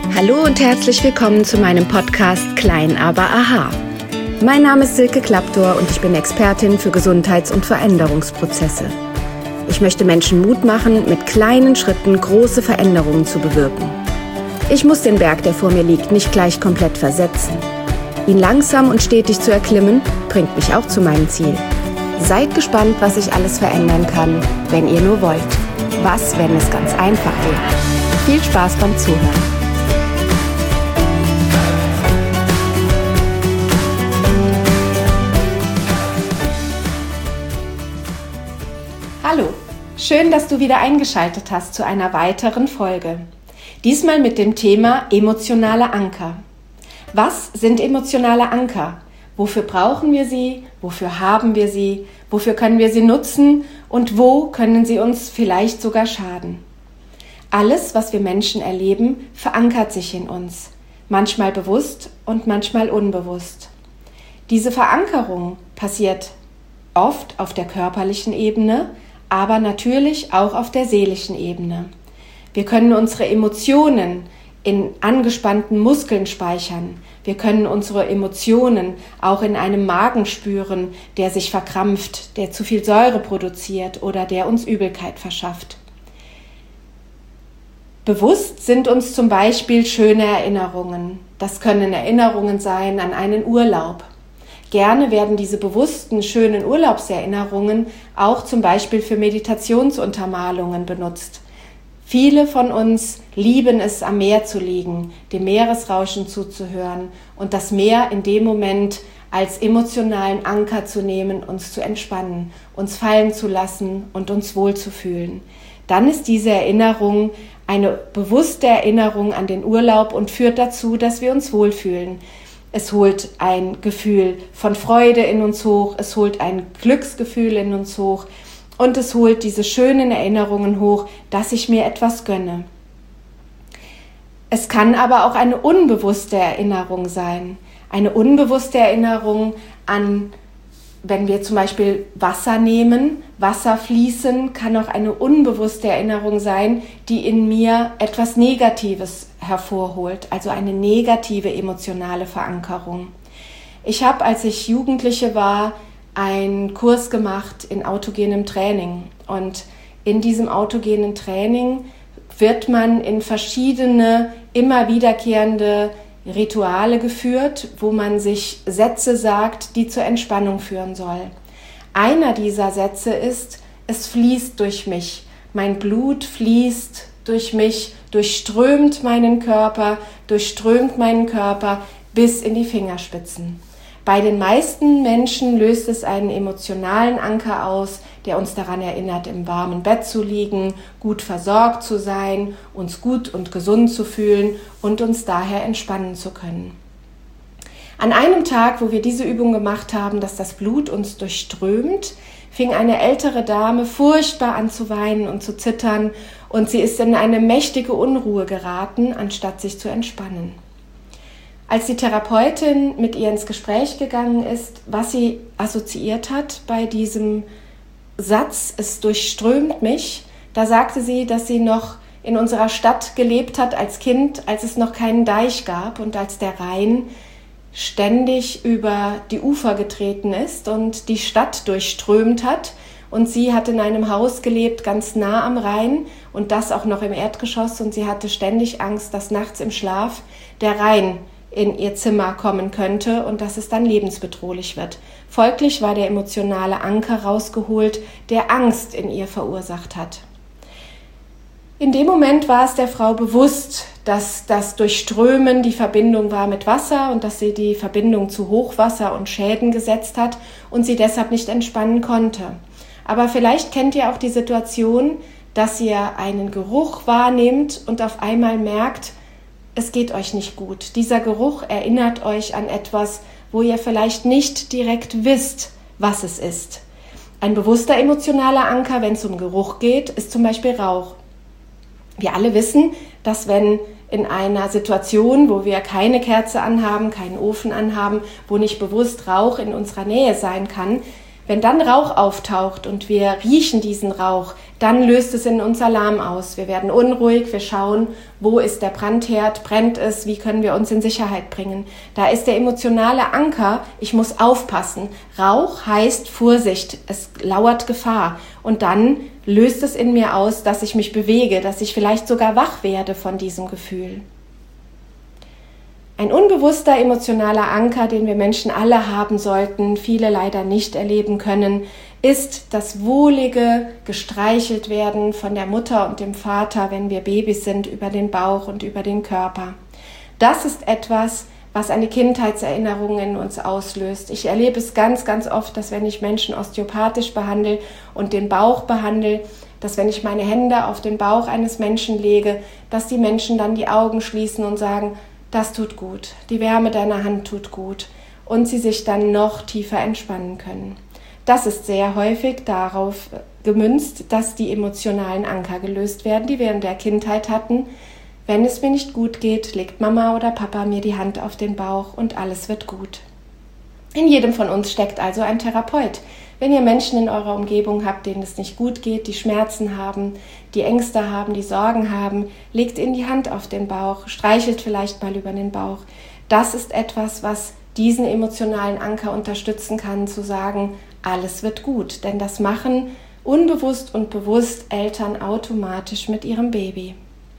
Hallo und herzlich willkommen zu meinem Podcast Klein, aber aha. Mein Name ist Silke Klaptor und ich bin Expertin für Gesundheits- und Veränderungsprozesse. Ich möchte Menschen Mut machen, mit kleinen Schritten große Veränderungen zu bewirken. Ich muss den Berg, der vor mir liegt, nicht gleich komplett versetzen. Ihn langsam und stetig zu erklimmen, bringt mich auch zu meinem Ziel. Seid gespannt, was ich alles verändern kann, wenn ihr nur wollt. Was, wenn es ganz einfach wäre? Viel Spaß beim Zuhören. Hallo, schön, dass du wieder eingeschaltet hast zu einer weiteren Folge. Diesmal mit dem Thema emotionale Anker. Was sind emotionale Anker? Wofür brauchen wir sie? Wofür haben wir sie? Wofür können wir sie nutzen? Und wo können sie uns vielleicht sogar schaden? Alles, was wir Menschen erleben, verankert sich in uns. Manchmal bewusst und manchmal unbewusst. Diese Verankerung passiert oft auf der körperlichen Ebene, aber natürlich auch auf der seelischen Ebene. Wir können unsere Emotionen in angespannten Muskeln speichern. Wir können unsere Emotionen auch in einem Magen spüren, der sich verkrampft, der zu viel Säure produziert oder der uns Übelkeit verschafft. Bewusst sind uns zum Beispiel schöne Erinnerungen. Das können Erinnerungen sein an einen Urlaub. Gerne werden diese bewussten, schönen Urlaubserinnerungen auch zum Beispiel für Meditationsuntermalungen benutzt. Viele von uns lieben es, am Meer zu liegen, dem Meeresrauschen zuzuhören und das Meer in dem Moment als emotionalen Anker zu nehmen, uns zu entspannen, uns fallen zu lassen und uns wohlzufühlen. Dann ist diese Erinnerung eine bewusste Erinnerung an den Urlaub und führt dazu, dass wir uns wohlfühlen. Es holt ein Gefühl von Freude in uns hoch, es holt ein Glücksgefühl in uns hoch und es holt diese schönen Erinnerungen hoch, dass ich mir etwas gönne. Es kann aber auch eine unbewusste Erinnerung sein. Eine unbewusste Erinnerung an, wenn wir zum Beispiel Wasser nehmen, Wasser fließen, kann auch eine unbewusste Erinnerung sein, die in mir etwas Negatives hervorholt, also eine negative emotionale Verankerung. Ich habe, als ich Jugendliche war, einen Kurs gemacht in autogenem Training und in diesem autogenen Training wird man in verschiedene, immer wiederkehrende Rituale geführt, wo man sich Sätze sagt, die zur Entspannung führen soll. Einer dieser Sätze ist: Es fließt durch mich, mein Blut fließt durch mich, durchströmt meinen Körper bis in die Fingerspitzen. Bei den meisten Menschen löst es einen emotionalen Anker aus, der uns daran erinnert, im warmen Bett zu liegen, gut versorgt zu sein, uns gut und gesund zu fühlen und uns daher entspannen zu können. An einem Tag, wo wir diese Übung gemacht haben, dass das Blut uns durchströmt, fing eine ältere Dame furchtbar an zu weinen und zu zittern und sie ist in eine mächtige Unruhe geraten, anstatt sich zu entspannen. Als die Therapeutin mit ihr ins Gespräch gegangen ist, was sie assoziiert hat bei diesem Satz, es durchströmt mich, da sagte sie, dass sie noch in unserer Stadt gelebt hat als Kind, als es noch keinen Deich gab und als der Rhein ständig über die Ufer getreten ist und die Stadt durchströmt hat. Und sie hat in einem Haus gelebt, ganz nah am Rhein und das auch noch im Erdgeschoss. Und sie hatte ständig Angst, dass nachts im Schlaf der Rhein in ihr Zimmer kommen könnte und dass es dann lebensbedrohlich wird. Folglich war der emotionale Anker rausgeholt, der Angst in ihr verursacht hat. In dem Moment war es der Frau bewusst, dass das Durchströmen die Verbindung war mit Wasser und dass sie die Verbindung zu Hochwasser und Schäden gesetzt hat und sie deshalb nicht entspannen konnte. Aber vielleicht kennt ihr auch die Situation, dass ihr einen Geruch wahrnehmt und auf einmal merkt, es geht euch nicht gut. Dieser Geruch erinnert euch an etwas, wo ihr vielleicht nicht direkt wisst, was es ist. Ein bewusster emotionaler Anker, wenn es um Geruch geht, ist zum Beispiel Rauch. Wir alle wissen, dass wenn in einer Situation, wo wir keine Kerze anhaben, keinen Ofen anhaben, wo nicht bewusst Rauch in unserer Nähe sein kann, Wenn dann Rauch auftaucht und wir riechen diesen Rauch, dann löst es in uns Alarm aus. Wir werden unruhig, wir schauen, wo ist der Brandherd, brennt es, wie können wir uns in Sicherheit bringen. Da ist der emotionale Anker, ich muss aufpassen. Rauch heißt Vorsicht, es lauert Gefahr. Und dann löst es in mir aus, dass ich mich bewege, dass ich vielleicht sogar wach werde von diesem Gefühl. Ein unbewusster emotionaler Anker, den wir Menschen alle haben sollten, viele leider nicht erleben können, ist das wohlige gestreichelt werden von der Mutter und dem Vater, wenn wir Babys sind, über den Bauch und über den Körper. Das ist etwas, was eine Kindheitserinnerung in uns auslöst. Ich erlebe es ganz, ganz oft, dass wenn ich Menschen osteopathisch behandle und den Bauch behandle, dass wenn ich meine Hände auf den Bauch eines Menschen lege, dass die Menschen dann die Augen schließen und sagen, das tut gut, die Wärme deiner Hand tut gut und sie sich dann noch tiefer entspannen können. Das ist sehr häufig darauf gemünzt, dass die emotionalen Anker gelöst werden, die wir in der Kindheit hatten. Wenn es mir nicht gut geht, legt Mama oder Papa mir die Hand auf den Bauch und alles wird gut. In jedem von uns steckt also ein Therapeut. Wenn ihr Menschen in eurer Umgebung habt, denen es nicht gut geht, die Schmerzen haben, die Ängste haben, die Sorgen haben, legt ihnen die Hand auf den Bauch, streichelt vielleicht mal über den Bauch. Das ist etwas, was diesen emotionalen Anker unterstützen kann, zu sagen, alles wird gut. Denn das machen unbewusst und bewusst Eltern automatisch mit ihrem Baby.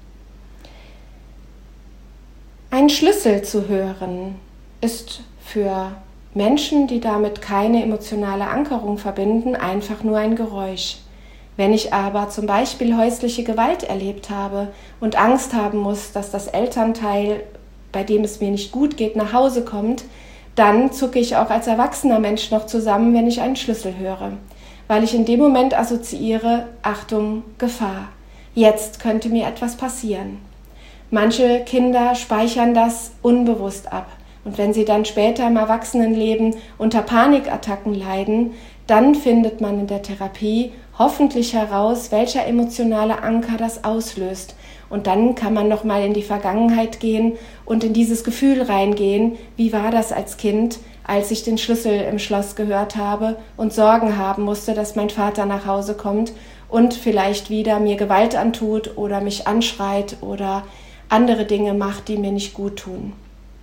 Ein Schlüssel zu hören ist für Menschen, die damit keine emotionale Ankerung verbinden, einfach nur ein Geräusch. Wenn ich aber zum Beispiel häusliche Gewalt erlebt habe und Angst haben muss, dass das Elternteil, bei dem es mir nicht gut geht, nach Hause kommt, dann zucke ich auch als erwachsener Mensch noch zusammen, wenn ich einen Schlüssel höre, weil ich in dem Moment assoziiere, Achtung, Gefahr, jetzt könnte mir etwas passieren. Manche Kinder speichern das unbewusst ab. Und wenn sie dann später im Erwachsenenleben unter Panikattacken leiden, dann findet man in der Therapie hoffentlich heraus, welcher emotionale Anker das auslöst. Und dann kann man nochmal in die Vergangenheit gehen und in dieses Gefühl reingehen, wie war das als Kind, als ich den Schlüssel im Schloss gehört habe und Sorgen haben musste, dass mein Vater nach Hause kommt und vielleicht wieder mir Gewalt antut oder mich anschreit oder andere Dinge macht, die mir nicht gut tun.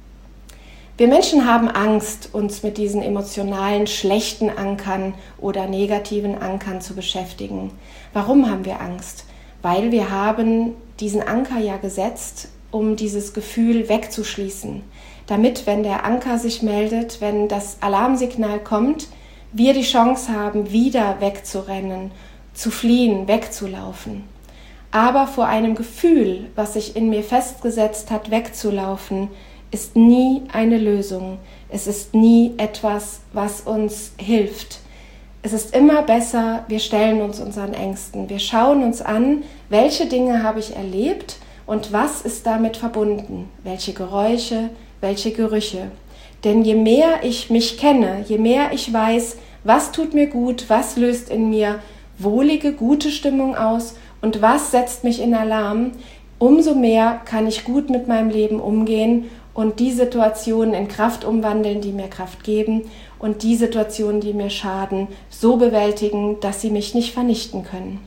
Wir Menschen haben Angst, uns mit diesen emotionalen, schlechten Ankern oder negativen Ankern zu beschäftigen. Warum haben wir Angst? Weil wir haben diesen Anker ja gesetzt, um dieses Gefühl wegzuschließen. Damit, wenn der Anker sich meldet, wenn das Alarmsignal kommt, wir die Chance haben, wieder wegzurennen, zu fliehen, wegzulaufen. Aber vor einem Gefühl, was sich in mir festgesetzt hat, wegzulaufen, ist nie eine Lösung. Es ist nie etwas, was uns hilft. Es ist immer besser, wir stellen uns unseren Ängsten. Wir schauen uns an, welche Dinge habe ich erlebt und was ist damit verbunden. Welche Geräusche, welche Gerüche. Denn je mehr ich mich kenne, je mehr ich weiß, was tut mir gut, was löst in mir wohlige, gute Stimmung aus und was setzt mich in Alarm, umso mehr kann ich gut mit meinem Leben umgehen und die Situationen in Kraft umwandeln, die mir Kraft geben und die Situationen, die mir schaden, so bewältigen, dass sie mich nicht vernichten können.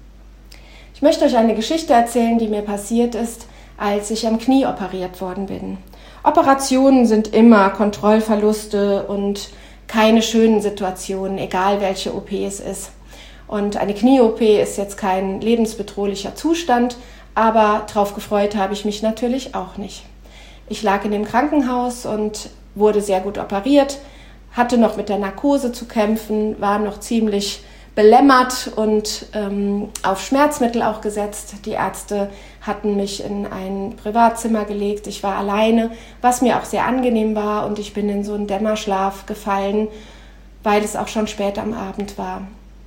Ich möchte euch eine Geschichte erzählen, die mir passiert ist, als ich am Knie operiert worden bin. Operationen sind immer Kontrollverluste und keine schönen Situationen, egal welche OP es ist. Und eine Knie-OP ist jetzt kein lebensbedrohlicher Zustand, aber drauf gefreut habe ich mich natürlich auch nicht. Ich lag in dem Krankenhaus und wurde sehr gut operiert, hatte noch mit der Narkose zu kämpfen, war noch ziemlich belämmert und auf Schmerzmittel auch gesetzt. Die Ärzte hatten mich in ein Privatzimmer gelegt. Ich war alleine, was mir auch sehr angenehm war und ich bin in so einen Dämmerschlaf gefallen, weil es auch schon spät am Abend war.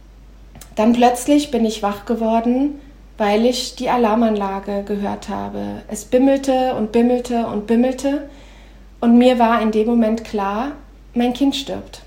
Dann plötzlich bin ich wach geworden, weil ich die Alarmanlage gehört habe. Es bimmelte und bimmelte und bimmelte und mir war in dem Moment klar, mein Kind stirbt.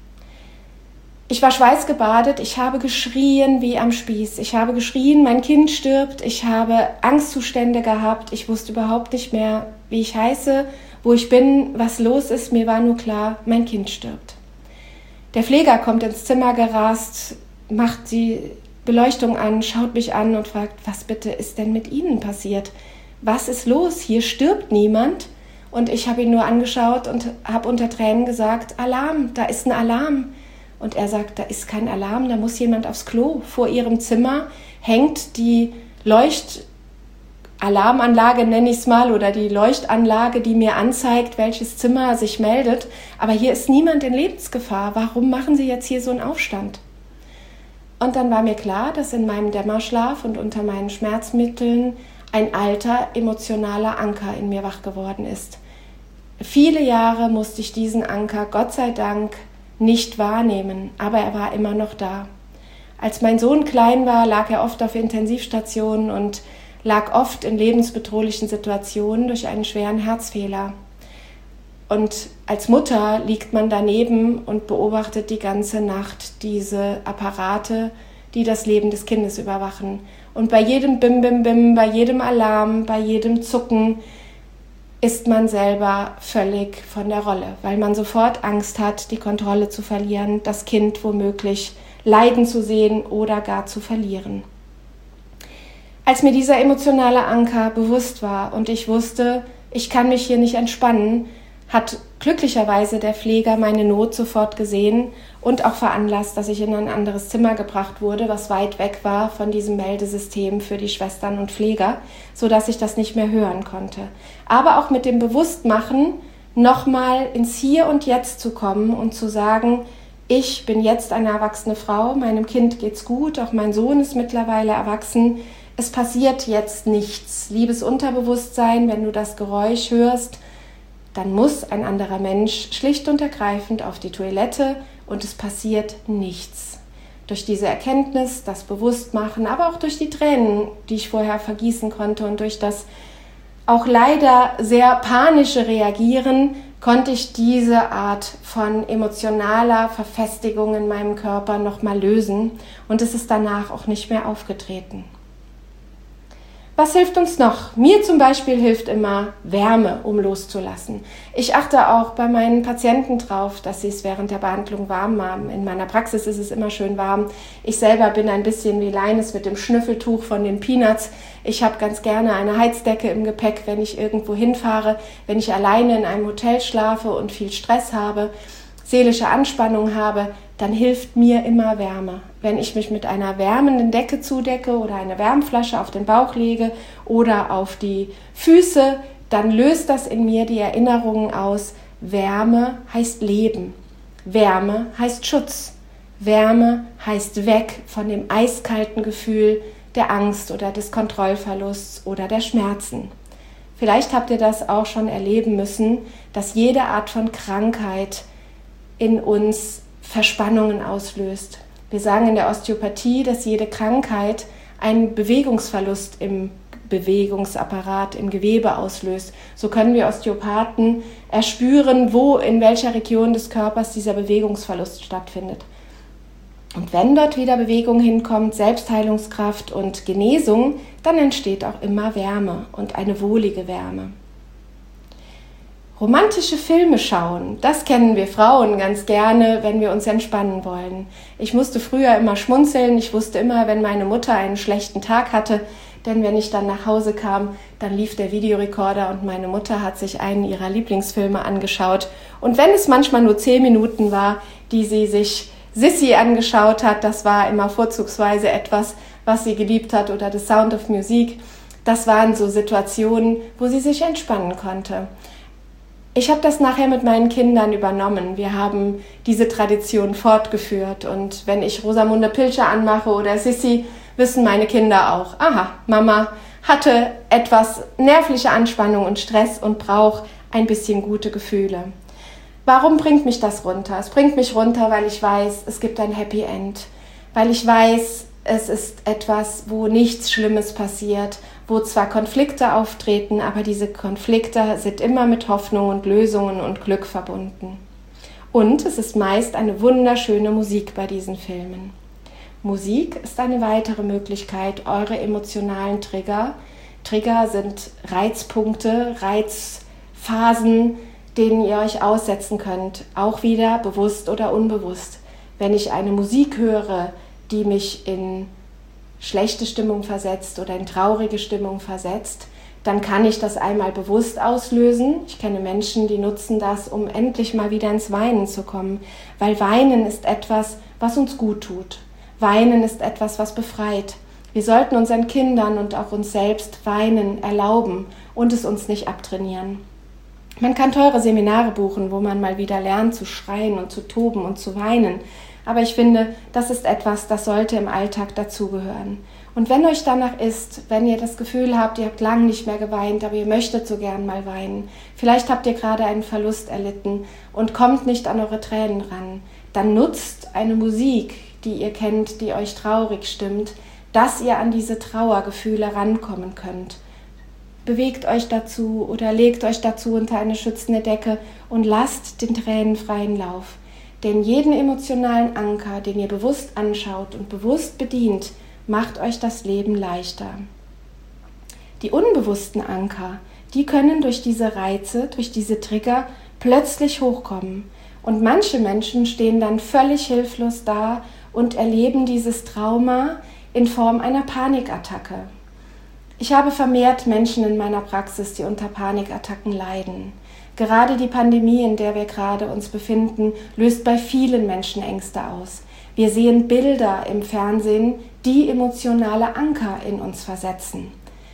Ich war schweißgebadet, ich habe geschrien wie am Spieß. Ich habe geschrien, mein Kind stirbt, ich habe Angstzustände gehabt, ich wusste überhaupt nicht mehr, wie ich heiße, wo ich bin, was los ist. Mir war nur klar, mein Kind stirbt. Der Pfleger kommt ins Zimmer gerast, macht die Beleuchtung an, schaut mich an und fragt, was bitte ist denn mit Ihnen passiert? Was ist los? Hier stirbt niemand. Und ich habe ihn nur angeschaut und habe unter Tränen gesagt, Alarm, da ist ein Alarm. Und er sagt, da ist kein Alarm, da muss jemand aufs Klo. Vor Ihrem Zimmer hängt die Alarmanlage, nenne ich es mal, oder die Leuchtanlage, die mir anzeigt, welches Zimmer sich meldet. Aber hier ist niemand in Lebensgefahr. Warum machen Sie jetzt hier so einen Aufstand? Und dann war mir klar, dass in meinem Dämmerschlaf und unter meinen Schmerzmitteln ein alter, emotionaler Anker in mir wach geworden ist. Viele Jahre musste ich diesen Anker, Gott sei Dank, nicht wahrnehmen, aber er war immer noch da. Als mein Sohn klein war, lag er oft auf Intensivstationen und lag oft in lebensbedrohlichen Situationen durch einen schweren Herzfehler. Und als Mutter liegt man daneben und beobachtet die ganze Nacht diese Apparate, die das Leben des Kindes überwachen. Und bei jedem Bim, Bim, Bim, bei jedem Alarm, bei jedem Zucken ist man selber völlig von der Rolle, weil man sofort Angst hat, die Kontrolle zu verlieren, das Kind womöglich leiden zu sehen oder gar zu verlieren. Als mir dieser emotionale Anker bewusst war und ich wusste, ich kann mich hier nicht entspannen, hat glücklicherweise der Pfleger meine Not sofort gesehen und auch veranlasst, dass ich in ein anderes Zimmer gebracht wurde, was weit weg war von diesem Meldesystem für die Schwestern und Pfleger, sodass ich das nicht mehr hören konnte. Aber auch mit dem Bewusstmachen, nochmal ins Hier und Jetzt zu kommen und zu sagen, ich bin jetzt eine erwachsene Frau, meinem Kind geht's gut, auch mein Sohn ist mittlerweile erwachsen, es passiert jetzt nichts. Liebes Unterbewusstsein, wenn du das Geräusch hörst, dann muss ein anderer Mensch schlicht und ergreifend auf die Toilette und es passiert nichts. Durch diese Erkenntnis, das Bewusstmachen, aber auch durch die Tränen, die ich vorher vergießen konnte und durch das auch leider sehr panische Reagieren, konnte ich diese Art von emotionaler Verfestigung in meinem Körper nochmal lösen und es ist danach auch nicht mehr aufgetreten. Was hilft uns noch? Mir zum Beispiel hilft immer Wärme, um loszulassen. Ich achte auch bei meinen Patienten drauf, dass sie es während der Behandlung warm haben. In meiner Praxis ist es immer schön warm. Ich selber bin ein bisschen wie Leines mit dem Schnüffeltuch von den Peanuts. Ich habe ganz gerne eine Heizdecke im Gepäck, wenn ich irgendwo hinfahre, wenn ich alleine in einem Hotel schlafe und viel Stress habe, seelische Anspannung habe, dann hilft mir immer Wärme. Wenn ich mich mit einer wärmenden Decke zudecke oder eine Wärmflasche auf den Bauch lege oder auf die Füße, dann löst das in mir die Erinnerungen aus. Wärme heißt Leben. Wärme heißt Schutz. Wärme heißt weg von dem eiskalten Gefühl der Angst oder des Kontrollverlusts oder der Schmerzen. Vielleicht habt ihr das auch schon erleben müssen, dass jede Art von Krankheit in uns Verspannungen auslöst. Wir sagen in der Osteopathie, dass jede Krankheit einen Bewegungsverlust im Bewegungsapparat, im Gewebe auslöst. So können wir Osteopathen erspüren, wo, in welcher Region des Körpers dieser Bewegungsverlust stattfindet. Und wenn dort wieder Bewegung hinkommt, Selbstheilungskraft und Genesung, dann entsteht auch immer Wärme und eine wohlige Wärme. Romantische Filme schauen, das kennen wir Frauen ganz gerne, wenn wir uns entspannen wollen. Ich musste früher immer schmunzeln, ich wusste immer, wenn meine Mutter einen schlechten Tag hatte, denn wenn ich dann nach Hause kam, dann lief der Videorekorder und meine Mutter hat sich einen ihrer Lieblingsfilme angeschaut. Und wenn es manchmal nur 10 Minuten war, die sie sich Sissi angeschaut hat, das war immer vorzugsweise etwas, was sie geliebt hat, oder The Sound of Music, das waren so Situationen, wo sie sich entspannen konnte. Ich habe das nachher mit meinen Kindern übernommen. Wir haben diese Tradition fortgeführt. Und wenn ich Rosamunde Pilcher anmache oder Sissi, wissen meine Kinder auch, aha, Mama hatte etwas nervliche Anspannung und Stress und braucht ein bisschen gute Gefühle. Warum bringt mich das runter? Es bringt mich runter, weil ich weiß, es gibt ein Happy End. Weil ich weiß, es ist etwas, wo nichts Schlimmes passiert, wo zwar Konflikte auftreten, aber diese Konflikte sind immer mit Hoffnung und Lösungen und Glück verbunden. Und es ist meist eine wunderschöne Musik bei diesen Filmen. Musik ist eine weitere Möglichkeit, eure emotionalen Trigger sind Reizpunkte, Reizphasen, denen ihr euch aussetzen könnt, auch wieder bewusst oder unbewusst. Wenn ich eine Musik höre, die mich in schlechte Stimmung versetzt oder in traurige Stimmung versetzt, dann kann ich das einmal bewusst auslösen. Ich kenne Menschen, die nutzen das, um endlich mal wieder ins Weinen zu kommen, weil Weinen ist etwas, was uns gut tut. Weinen ist etwas, was befreit. Wir sollten unseren Kindern und auch uns selbst Weinen erlauben und es uns nicht abtrainieren. Man kann teure Seminare buchen, wo man mal wieder lernt zu schreien und zu toben und zu weinen. Aber ich finde, das ist etwas, das sollte im Alltag dazugehören. Und wenn euch danach ist, wenn ihr das Gefühl habt, ihr habt lange nicht mehr geweint, aber ihr möchtet so gern mal weinen, vielleicht habt ihr gerade einen Verlust erlitten und kommt nicht an eure Tränen ran, dann nutzt eine Musik, die ihr kennt, die euch traurig stimmt, dass ihr an diese Trauergefühle rankommen könnt. Bewegt euch dazu oder legt euch dazu unter eine schützende Decke und lasst den Tränen freien Lauf. Denn jeden emotionalen Anker, den ihr bewusst anschaut und bewusst bedient, macht euch das Leben leichter. Die unbewussten Anker, die können durch diese Reize, durch diese Trigger plötzlich hochkommen. Und manche Menschen stehen dann völlig hilflos da und erleben dieses Trauma in Form einer Panikattacke. Ich habe vermehrt Menschen in meiner Praxis, die unter Panikattacken leiden. Gerade die Pandemie, in der wir gerade uns befinden, löst bei vielen Menschen Ängste aus. Wir sehen Bilder im Fernsehen, die emotionale Anker in uns versetzen.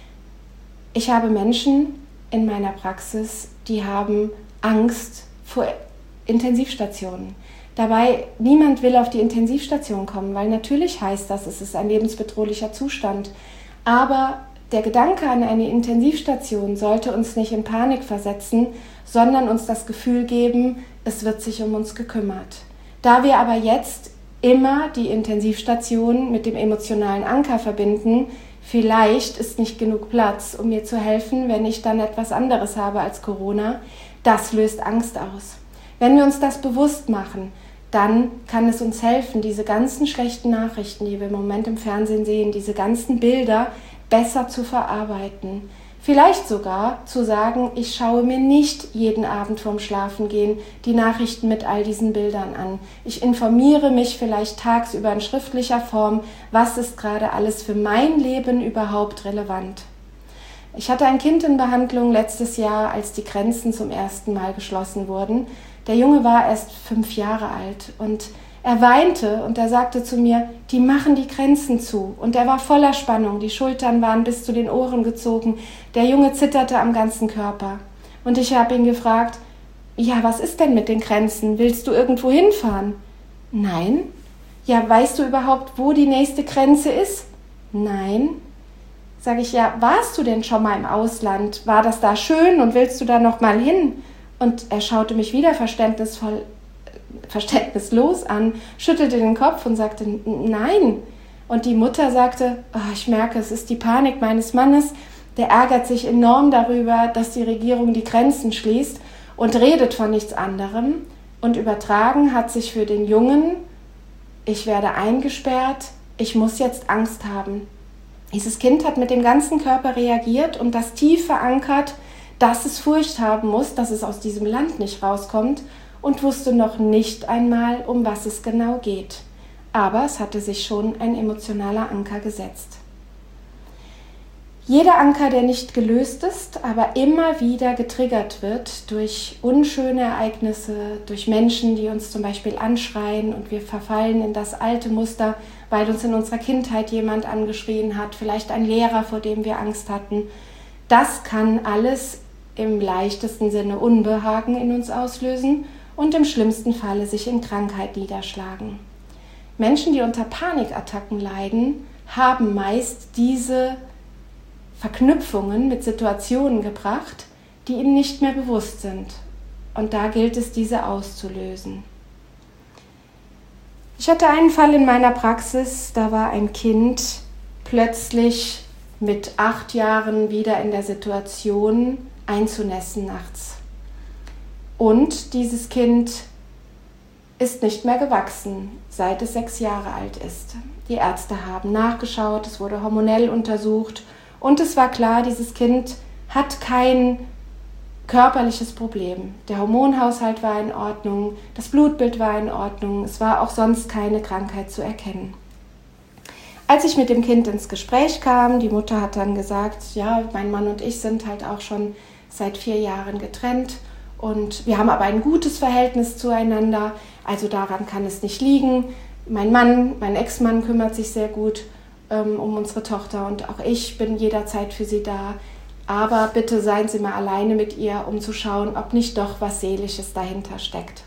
Ich habe Menschen in meiner Praxis, die haben Angst vor Intensivstationen. Dabei, niemand will auf die Intensivstation kommen, weil natürlich heißt das, es ist ein lebensbedrohlicher Zustand. Aber der Gedanke an eine Intensivstation sollte uns nicht in Panik versetzen, sondern uns das Gefühl geben, es wird sich um uns gekümmert. Da wir aber jetzt immer die Intensivstation mit dem emotionalen Anker verbinden, vielleicht ist nicht genug Platz, um mir zu helfen, wenn ich dann etwas anderes habe als Corona, das löst Angst aus. Wenn wir uns das bewusst machen, dann kann es uns helfen, diese ganzen schlechten Nachrichten, die wir im Moment im Fernsehen sehen, diese ganzen Bilder besser zu verarbeiten. Vielleicht sogar zu sagen, ich schaue mir nicht jeden Abend vorm Schlafengehen die Nachrichten mit all diesen Bildern an. Ich informiere mich vielleicht tagsüber in schriftlicher Form, was ist gerade alles für mein Leben überhaupt relevant. Ich hatte ein Kind in Behandlung letztes Jahr, als die Grenzen zum ersten Mal geschlossen wurden. Der Junge war erst 5 Jahre alt und er weinte und er sagte zu mir, die machen die Grenzen zu. Und er war voller Spannung, die Schultern waren bis zu den Ohren gezogen, der Junge zitterte am ganzen Körper. Und ich habe ihn gefragt, ja, was ist denn mit den Grenzen? Willst du irgendwo hinfahren? Nein. Ja, weißt du überhaupt, wo die nächste Grenze ist? Nein. Sag ich, ja, warst du denn schon mal im Ausland? War das da schön und willst du da noch mal hin? Und er schaute mich wieder verständnislos an, schüttelte den Kopf und sagte, nein. Und die Mutter sagte, oh, ich merke, es ist die Panik meines Mannes, der ärgert sich enorm darüber, dass die Regierung die Grenzen schließt und redet von nichts anderem. Und übertragen hat sich für den Jungen, ich werde eingesperrt, ich muss jetzt Angst haben. Dieses Kind hat mit dem ganzen Körper reagiert und das tief verankert, dass es Furcht haben muss, dass es aus diesem Land nicht rauskommt und wusste noch nicht einmal, um was es genau geht. Aber es hatte sich schon ein emotionaler Anker gesetzt. Jeder Anker, der nicht gelöst ist, aber immer wieder getriggert wird durch unschöne Ereignisse, durch Menschen, die uns zum Beispiel anschreien und wir verfallen in das alte Muster, weil uns in unserer Kindheit jemand angeschrien hat, vielleicht ein Lehrer, vor dem wir Angst hatten. Das kann alles im leichtesten Sinne Unbehagen in uns auslösen und im schlimmsten Falle sich in Krankheit niederschlagen. Menschen, die unter Panikattacken leiden, haben meist diese Verknüpfungen mit Situationen gebracht, die ihnen nicht mehr bewusst sind. Und da gilt es, diese auszulösen. Ich hatte einen Fall in meiner Praxis, da war ein Kind plötzlich mit 8 Jahren wieder in der Situation, einzunässen nachts. Und dieses Kind ist nicht mehr gewachsen, seit es 6 Jahre alt ist. Die Ärzte haben nachgeschaut, es wurde hormonell untersucht und es war klar, dieses Kind hat kein körperliches Problem. Der Hormonhaushalt war in Ordnung, das Blutbild war in Ordnung, es war auch sonst keine Krankheit zu erkennen. Als ich mit dem Kind ins Gespräch kam, die Mutter hat dann gesagt, ja, mein Mann und ich sind halt auch schon seit 4 Jahren getrennt und wir haben aber ein gutes Verhältnis zueinander, also daran kann es nicht liegen. Mein Ex-Mann kümmert sich sehr gut um unsere Tochter und auch ich bin jederzeit für sie da. Aber bitte seien Sie mal alleine mit ihr, um zu schauen, ob nicht doch was Seelisches dahinter steckt.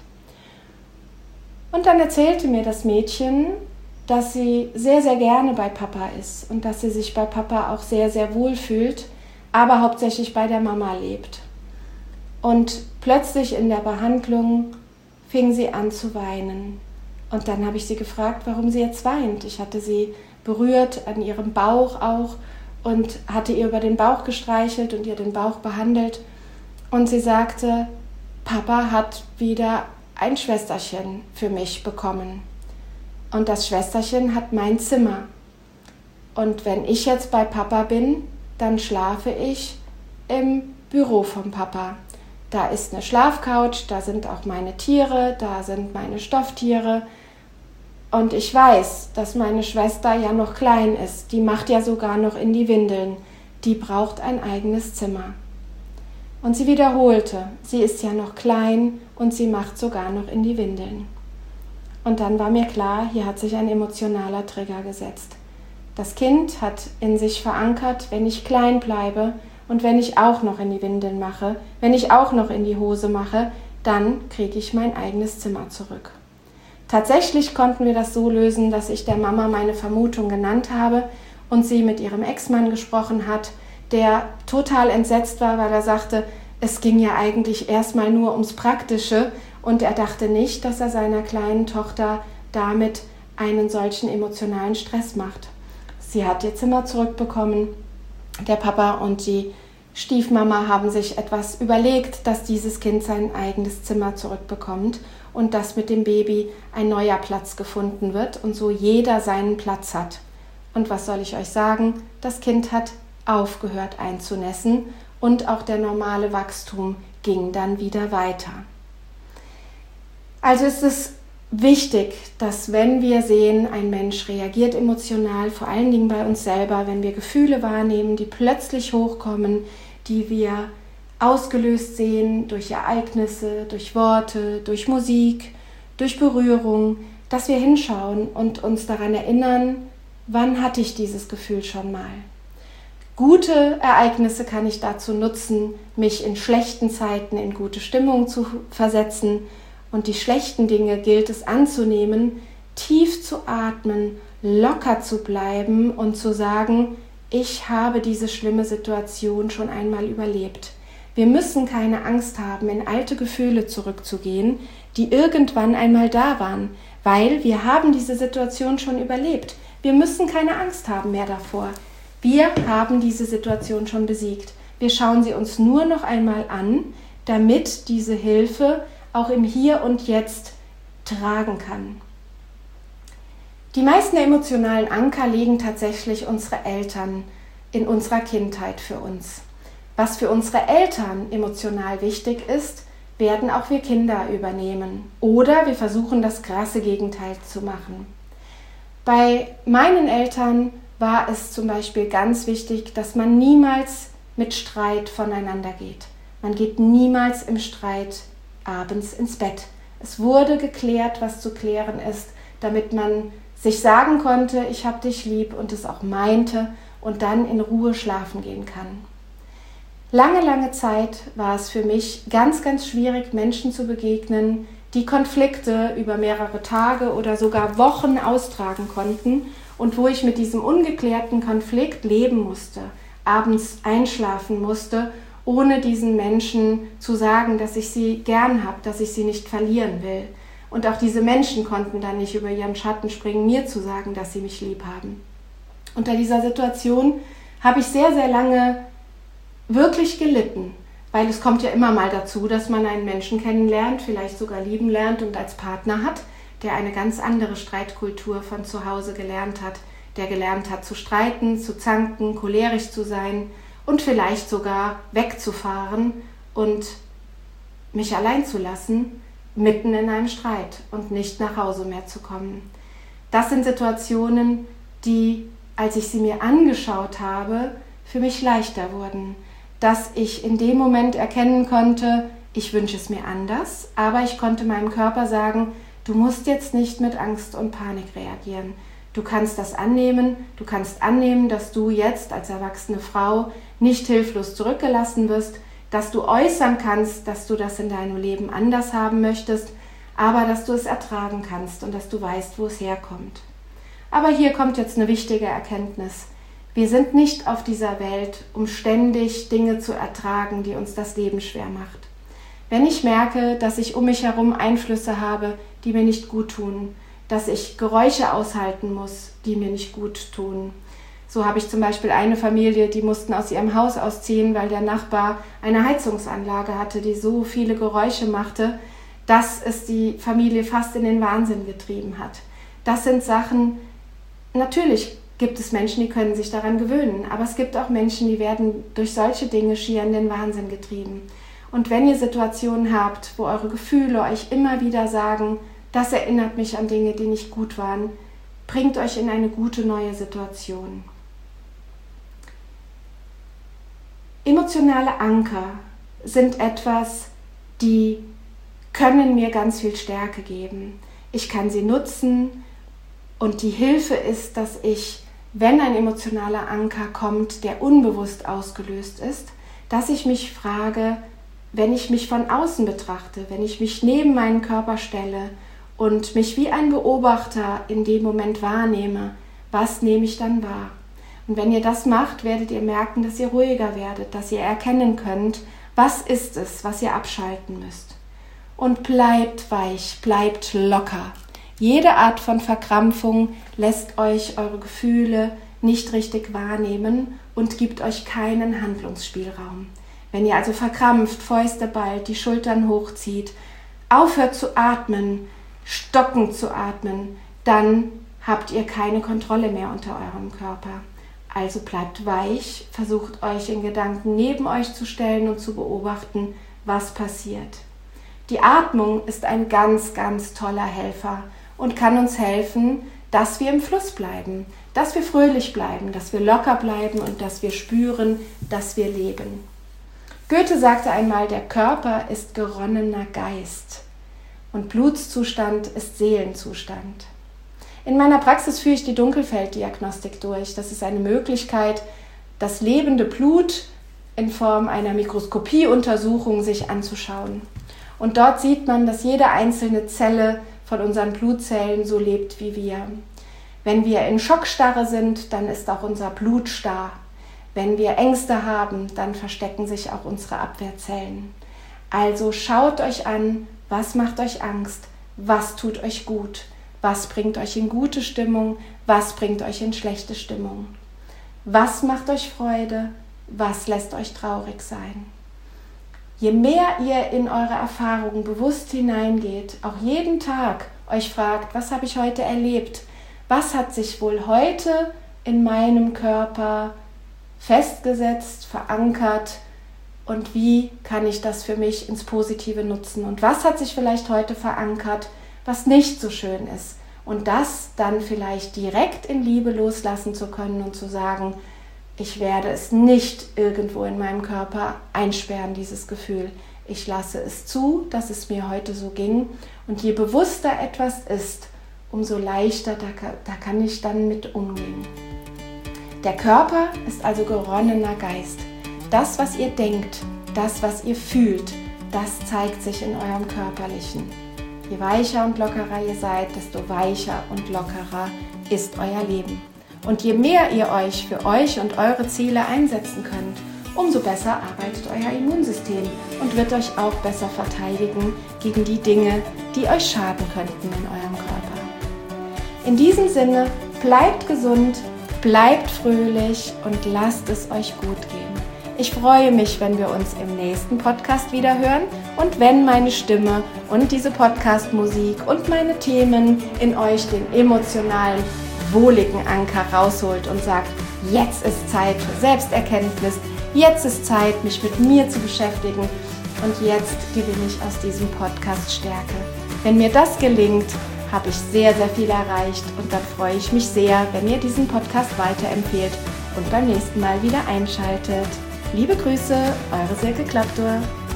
Und dann erzählte mir das Mädchen, dass sie sehr, sehr gerne bei Papa ist und dass sie sich bei Papa auch sehr, sehr wohl fühlt, aber hauptsächlich bei der Mama lebt. Und plötzlich in der Behandlung fing sie an zu weinen. Und dann habe ich sie gefragt, warum sie jetzt weint. Ich hatte sie berührt an ihrem Bauch auch und hatte ihr über den Bauch gestreichelt und ihr den Bauch behandelt. Und sie sagte, Papa hat wieder ein Schwesterchen für mich bekommen. Und das Schwesterchen hat mein Zimmer. Und wenn ich jetzt bei Papa bin, dann schlafe ich im Büro vom Papa. Da ist eine Schlafcouch, da sind auch meine Tiere, da sind meine Stofftiere. Und ich weiß, dass meine Schwester ja noch klein ist. Die macht ja sogar noch in die Windeln. Die braucht ein eigenes Zimmer. Und sie wiederholte, sie ist ja noch klein und sie macht sogar noch in die Windeln. Und dann war mir klar, hier hat sich ein emotionaler Trigger gesetzt. Das Kind hat in sich verankert, wenn ich klein bleibe und wenn ich auch noch in die Windeln mache, wenn ich auch noch in die Hose mache, dann kriege ich mein eigenes Zimmer zurück. Tatsächlich konnten wir das so lösen, dass ich der Mama meine Vermutung genannt habe und sie mit ihrem Ex-Mann gesprochen hat, der total entsetzt war, weil er sagte, es ging ja eigentlich erstmal nur ums Praktische und er dachte nicht, dass er seiner kleinen Tochter damit einen solchen emotionalen Stress macht. Sie hat ihr Zimmer zurückbekommen. Der Papa und die Stiefmama haben sich etwas überlegt, dass dieses Kind sein eigenes Zimmer zurückbekommt und dass mit dem Baby ein neuer Platz gefunden wird und so jeder seinen Platz hat. Und was soll ich euch sagen? Das Kind hat aufgehört einzunässen und auch der normale Wachstum ging dann wieder weiter. Also ist es wichtig, dass wenn wir sehen, ein Mensch reagiert emotional, vor allen Dingen bei uns selber, wenn wir Gefühle wahrnehmen, die plötzlich hochkommen, die wir ausgelöst sehen durch Ereignisse, durch Worte, durch Musik, durch Berührung, dass wir hinschauen und uns daran erinnern, wann hatte ich dieses Gefühl schon mal. Gute Ereignisse kann ich dazu nutzen, mich in schlechten Zeiten in gute Stimmung zu versetzen und die schlechten Dinge gilt es anzunehmen, tief zu atmen, locker zu bleiben und zu sagen, ich habe diese schlimme Situation schon einmal überlebt. Wir müssen keine Angst haben, in alte Gefühle zurückzugehen, die irgendwann einmal da waren, weil wir haben diese Situation schon überlebt. Wir müssen keine Angst haben mehr davor. Wir haben diese Situation schon besiegt. Wir schauen sie uns nur noch einmal an, damit diese Hilfe auch im Hier und Jetzt tragen kann. Die meisten emotionalen Anker legen tatsächlich unsere Eltern in unserer Kindheit für uns. Was für unsere Eltern emotional wichtig ist, werden auch wir Kinder übernehmen. Oder wir versuchen, das krasse Gegenteil zu machen. Bei meinen Eltern war es zum Beispiel ganz wichtig, dass man niemals mit Streit voneinander geht. Man geht niemals im Streit abends ins Bett. Es wurde geklärt, was zu klären ist, damit man sich sagen konnte, ich hab dich lieb und es auch meinte und dann in Ruhe schlafen gehen kann. Lange, lange Zeit war es für mich ganz, ganz schwierig, Menschen zu begegnen, die Konflikte über mehrere Tage oder sogar Wochen austragen konnten und wo ich mit diesem ungeklärten Konflikt leben musste, abends einschlafen musste, ohne diesen Menschen zu sagen, dass ich sie gern habe, dass ich sie nicht verlieren will. Und auch diese Menschen konnten dann nicht über ihren Schatten springen, mir zu sagen, dass sie mich lieb haben. Unter dieser Situation habe ich sehr, sehr lange wirklich gelitten, weil es kommt ja immer mal dazu, dass man einen Menschen kennenlernt, vielleicht sogar lieben lernt und als Partner hat, der eine ganz andere Streitkultur von zu Hause gelernt hat, der gelernt hat zu streiten, zu zanken, cholerisch zu sein und vielleicht sogar wegzufahren und mich allein zu lassen, mitten in einem Streit und nicht nach Hause mehr zu kommen. Das sind Situationen, die, als ich sie mir angeschaut habe, für mich leichter wurden. Dass ich in dem Moment erkennen konnte, ich wünsche es mir anders, aber ich konnte meinem Körper sagen, du musst jetzt nicht mit Angst und Panik reagieren. Du kannst das annehmen, du kannst annehmen, dass du jetzt als erwachsene Frau nicht hilflos zurückgelassen wirst, dass du äußern kannst, dass du das in deinem Leben anders haben möchtest, aber dass du es ertragen kannst und dass du weißt, wo es herkommt. Aber hier kommt jetzt eine wichtige Erkenntnis. Wir sind nicht auf dieser Welt, um ständig Dinge zu ertragen, die uns das Leben schwer macht. Wenn ich merke, dass ich um mich herum Einflüsse habe, die mir nicht gut tun, dass ich Geräusche aushalten muss, die mir nicht gut tun. So habe ich zum Beispiel eine Familie, die mussten aus ihrem Haus ausziehen, weil der Nachbar eine Heizungsanlage hatte, die so viele Geräusche machte, dass es die Familie fast in den Wahnsinn getrieben hat. Das sind Sachen, natürlich gibt es Menschen, die können sich daran gewöhnen, aber es gibt auch Menschen, die werden durch solche Dinge schier in den Wahnsinn getrieben. Und wenn ihr Situationen habt, wo eure Gefühle euch immer wieder sagen, das erinnert mich an Dinge, die nicht gut waren, bringt euch in eine gute neue Situation. Emotionale Anker sind etwas, die können mir ganz viel Stärke geben. Ich kann sie nutzen und die Hilfe ist, dass ich, wenn ein emotionaler Anker kommt, der unbewusst ausgelöst ist, dass ich mich frage, wenn ich mich von außen betrachte, wenn ich mich neben meinen Körper stelle und mich wie ein Beobachter in dem Moment wahrnehme, was nehme ich dann wahr? Und wenn ihr das macht, werdet ihr merken, dass ihr ruhiger werdet, dass ihr erkennen könnt, was ist es, was ihr abschalten müsst. Und bleibt weich, bleibt locker. Jede Art von Verkrampfung lässt euch eure Gefühle nicht richtig wahrnehmen und gibt euch keinen Handlungsspielraum. Wenn ihr also verkrampft, Fäuste ballt, die Schultern hochzieht, aufhört zu atmen, stockend zu atmen, dann habt ihr keine Kontrolle mehr unter eurem Körper. Also bleibt weich, versucht euch in Gedanken neben euch zu stellen und zu beobachten, was passiert. Die Atmung ist ein ganz, ganz toller Helfer und kann uns helfen, dass wir im Fluss bleiben, dass wir fröhlich bleiben, dass wir locker bleiben und dass wir spüren, dass wir leben. Goethe sagte einmal, der Körper ist geronnener Geist und Blutszustand ist Seelenzustand. In meiner Praxis führe ich die Dunkelfelddiagnostik durch. Das ist eine Möglichkeit, das lebende Blut in Form einer Mikroskopieuntersuchung sich anzuschauen. Und dort sieht man, dass jede einzelne Zelle von unseren Blutzellen so lebt wie wir. Wenn wir in Schockstarre sind, dann ist auch unser Blut starr. Wenn wir Ängste haben, dann verstecken sich auch unsere Abwehrzellen. Also schaut euch an, was macht euch Angst, was tut euch gut, was bringt euch in gute Stimmung, was bringt euch in schlechte Stimmung. Was macht euch Freude, was lässt euch traurig sein. Je mehr ihr in eure Erfahrungen bewusst hineingeht, auch jeden Tag euch fragt, was habe ich heute erlebt, was hat sich wohl heute in meinem Körper festgesetzt, verankert und wie kann ich das für mich ins Positive nutzen und was hat sich vielleicht heute verankert, was nicht so schön ist und das dann vielleicht direkt in Liebe loslassen zu können und zu sagen, ich werde es nicht irgendwo in meinem Körper einsperren, dieses Gefühl. Ich lasse es zu, dass es mir heute so ging und je bewusster etwas ist, umso leichter, da kann ich dann mit umgehen. Der Körper ist also geronnener Geist. Das, was ihr denkt, das, was ihr fühlt, das zeigt sich in eurem Körperlichen. Je weicher und lockerer ihr seid, desto weicher und lockerer ist euer Leben. Und je mehr ihr euch für euch und eure Ziele einsetzen könnt, umso besser arbeitet euer Immunsystem und wird euch auch besser verteidigen gegen die Dinge, die euch schaden könnten in eurem Körper. In diesem Sinne, bleibt gesund, bleibt fröhlich und lasst es euch gut gehen. Ich freue mich, wenn wir uns im nächsten Podcast wieder hören und wenn meine Stimme und diese Podcast-Musik und meine Themen in euch den emotionalen, wohligen Anker rausholt und sagt, jetzt ist Zeit für Selbsterkenntnis, jetzt ist Zeit, mich mit mir zu beschäftigen und jetzt gewinne ich aus diesem Podcast Stärke. Wenn mir das gelingt, habe ich sehr, sehr viel erreicht und dann freue ich mich sehr, wenn ihr diesen Podcast weiterempfehlt und beim nächsten Mal wieder einschaltet. Liebe Grüße, eure Silke Klaptor.